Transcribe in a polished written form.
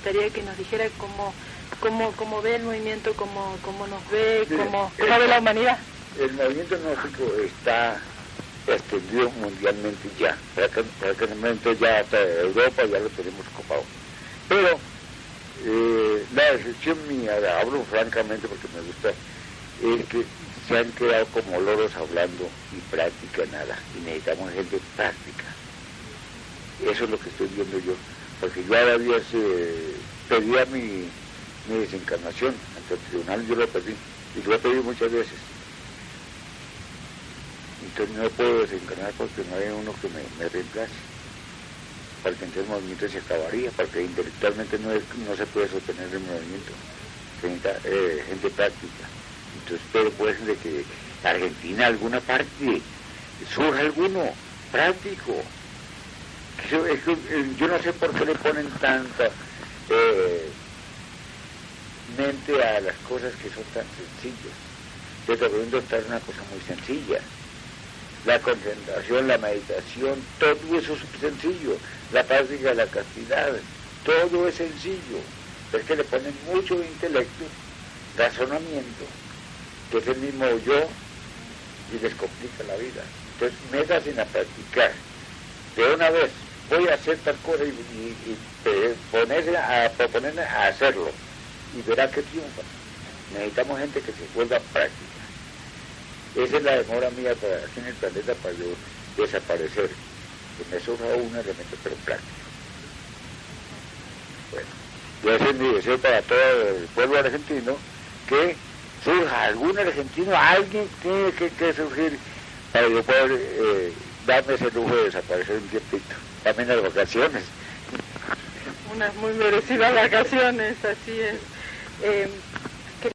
gustaría que nos dijera cómo ve el movimiento, cómo nos ve, cómo ve la humanidad. El movimiento gnóstico está extendido mundialmente ya, prácticamente ya hasta Europa ya lo tenemos copado. Pero la excepción mía, hablo francamente porque me gusta, es que se han quedado como loros hablando y práctica nada, y necesitamos gente práctica. Eso es lo que estoy viendo yo, porque yo ahora días pedía mi desencarnación ante el tribunal, yo lo pedí, y lo he pedido muchas veces. Entonces no puedo desencarnar porque no hay uno que me reemplace, porque entonces el movimiento se acabaría, porque intelectualmente no se puede sostener el movimiento, se necesita gente práctica. Entonces espero pues de que Argentina, alguna parte, surja alguno práctico. Yo no sé por qué le ponen tanta mente a las cosas que son tan sencillas. Yo te recomiendo estar una cosa muy sencilla. La concentración, la meditación, todo eso es sencillo. La práctica de la castidad, todo es sencillo. Es que le ponen mucho intelecto, razonamiento, que es el mismo yo, y les complica la vida. Entonces, métanse a practicar. De una vez, voy a hacer tal cosa y ponerse a proponerme a hacerlo. Y verá que triunfa. Necesitamos gente que se vuelva práctica. Esa es la demora mía aquí en el planeta para yo desaparecer. Que me surja un elemento pero práctico. Bueno, yo ese es mi deseo para todo el pueblo argentino, que surja algún argentino, alguien tiene que surgir para yo poder darme ese lujo de desaparecer un tiempito. También las vacaciones. Unas muy merecidas vacaciones, así es.